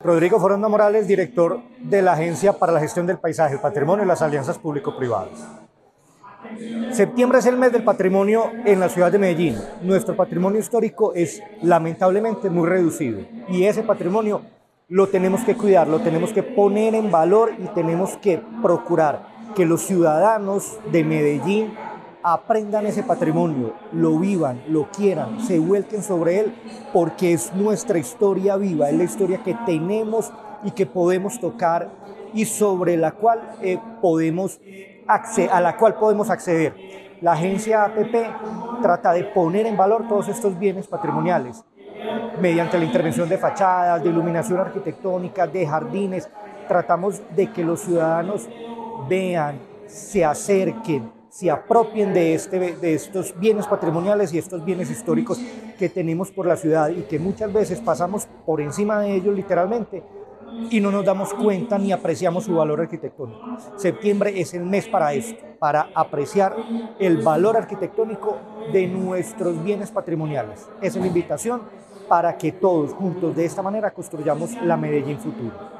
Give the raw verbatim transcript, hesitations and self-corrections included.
Rodrigo Foronda Morales, director de la Agencia para la Gestión del Paisaje, el Patrimonio y las Alianzas Público-Privadas. Septiembre es el mes del patrimonio en la ciudad de Medellín. Nuestro patrimonio histórico es lamentablemente muy reducido y ese patrimonio lo tenemos que cuidar, lo tenemos que poner en valor y tenemos que procurar que los ciudadanos de Medellín aprendan ese patrimonio, lo vivan, lo quieran, se vuelquen sobre él, porque es nuestra historia viva, es la historia que tenemos y que podemos tocar y sobre la cual eh, podemos a la cual podemos acceder. La agencia A P P trata de poner en valor todos estos bienes patrimoniales mediante la intervención de fachadas, de iluminación arquitectónica, de jardines. Tratamos de que los ciudadanos vean, se acerquen, se apropien de, este, de estos bienes patrimoniales y estos bienes históricos que tenemos por la ciudad y que muchas veces pasamos por encima de ellos literalmente y no nos damos cuenta ni apreciamos su valor arquitectónico. Septiembre es el mes para esto, para apreciar el valor arquitectónico de nuestros bienes patrimoniales. Esa es la invitación para que todos juntos de esta manera construyamos la Medellín futuro.